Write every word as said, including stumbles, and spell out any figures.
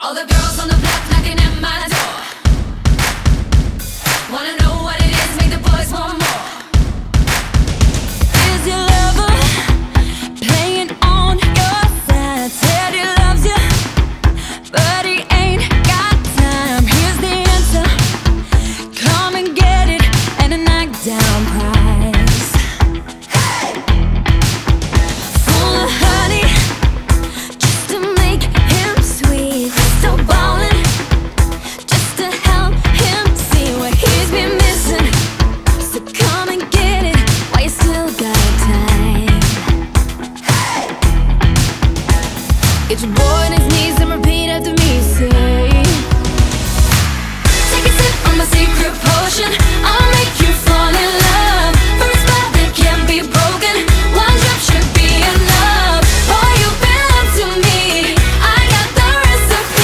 All the girls on the block knocking at my door.